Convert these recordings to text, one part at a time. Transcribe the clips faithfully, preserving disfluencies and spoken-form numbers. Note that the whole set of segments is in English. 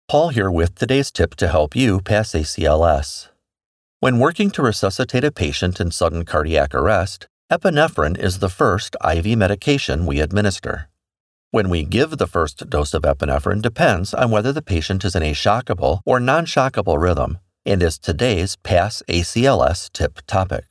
Paul here with today's tip to help you pass A C L S. When working to resuscitate a patient in sudden cardiac arrest, epinephrine is the first I V medication we administer. When we give the first dose of epinephrine depends on whether the patient is in a shockable or non-shockable rhythm, and is today's Pass A C L S tip topic.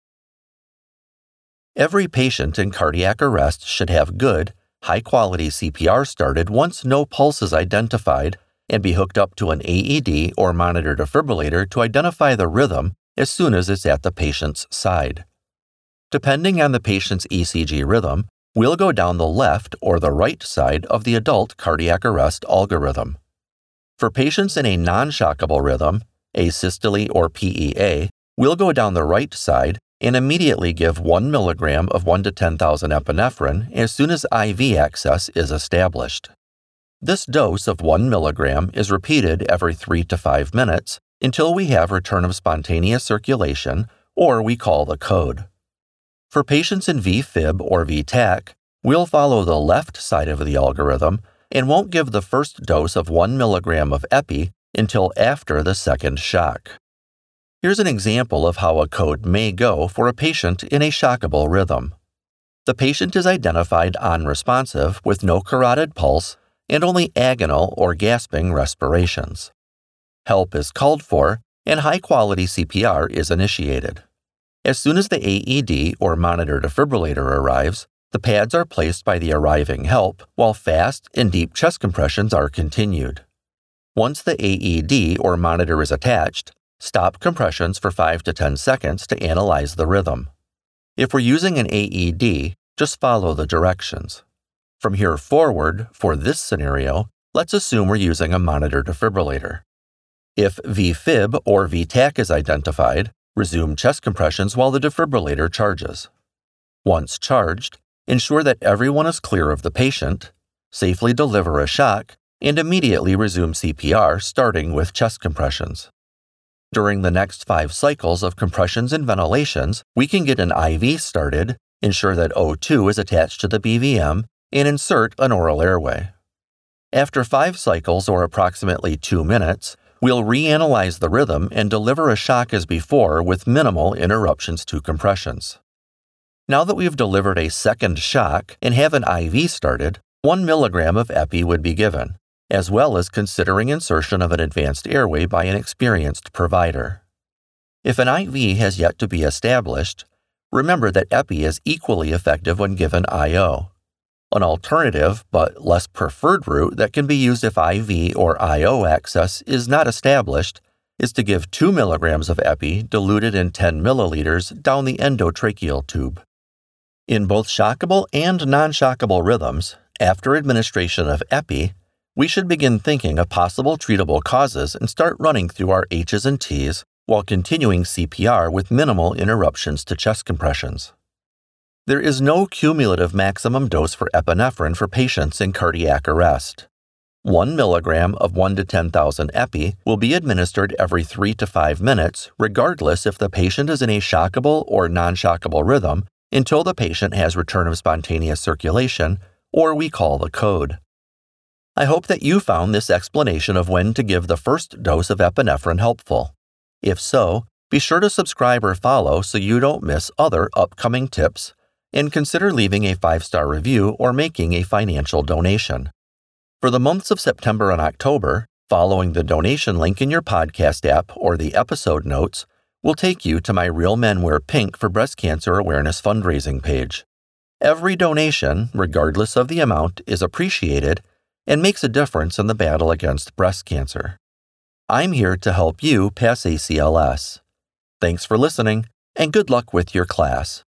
Every patient in cardiac arrest should have good, high-quality C P R started once no pulse is identified and be hooked up to an A E D or monitor defibrillator to identify the rhythm as soon as it's at the patient's side. Depending on the patient's E C G rhythm, we'll go down the left or the right side of the adult cardiac arrest algorithm. For patients in a non-shockable rhythm, asystole or P E A, we'll go down the right side and immediately give one milligram of one to ten thousand epinephrine as soon as I V access is established. This dose of one milligram is repeated every three to five minutes until we have return of spontaneous circulation, or we call the code. For patients in V Fib or V TAC, we'll follow the left side of the algorithm and won't give the first dose of one milligram of epi until after the second shock. Here's an example of how a code may go for a patient in a shockable rhythm. The patient is identified unresponsive with no carotid pulse and only agonal or gasping respirations. Help is called for, and high-quality C P R is initiated. As soon as the A E D or monitor defibrillator arrives, the pads are placed by the arriving help, while fast and deep chest compressions are continued. Once the A E D or monitor is attached, stop compressions for five to ten seconds to analyze the rhythm. If we're using an A E D, just follow the directions. From here forward, for this scenario, let's assume we're using a monitor defibrillator. If V Fib or V TAC is identified, resume chest compressions while the defibrillator charges. Once charged, ensure that everyone is clear of the patient, safely deliver a shock, and immediately resume C P R starting with chest compressions. During the next five cycles of compressions and ventilations, we can get an I V started, ensure that O two is attached to the B V M, and insert an oral airway. After five cycles or approximately two minutes, we'll reanalyze the rhythm and deliver a shock as before with minimal interruptions to compressions. Now that we've delivered a second shock and have an I V started, one milligram of epi would be given, as well as considering insertion of an advanced airway by an experienced provider. If an I V has yet to be established, remember that epi is equally effective when given I O. An alternative, but less preferred route that can be used if I V or I O access is not established is to give two milligrams of epi diluted in ten milliliters down the endotracheal tube. In both shockable and non-shockable rhythms, after administration of epi, we should begin thinking of possible treatable causes and start running through our H's and T's while continuing C P R with minimal interruptions to chest compressions. There is no cumulative maximum dose for epinephrine for patients in cardiac arrest. One milligram of one to ten thousand epi will be administered every three to five minutes, regardless if the patient is in a shockable or non-shockable rhythm, until the patient has return of spontaneous circulation, or we call the code. I hope that you found this explanation of when to give the first dose of epinephrine helpful. If so, be sure to subscribe or follow so you don't miss other upcoming tips, and consider leaving a five-star review or making a financial donation. For the months of September and October, following the donation link in your podcast app or the episode notes will take you to my Real Men Wear Pink for Breast Cancer Awareness fundraising page. Every donation, regardless of the amount, is appreciated and makes a difference in the battle against breast cancer. I'm here to help you pass A C L S. Thanks for listening, and good luck with your class.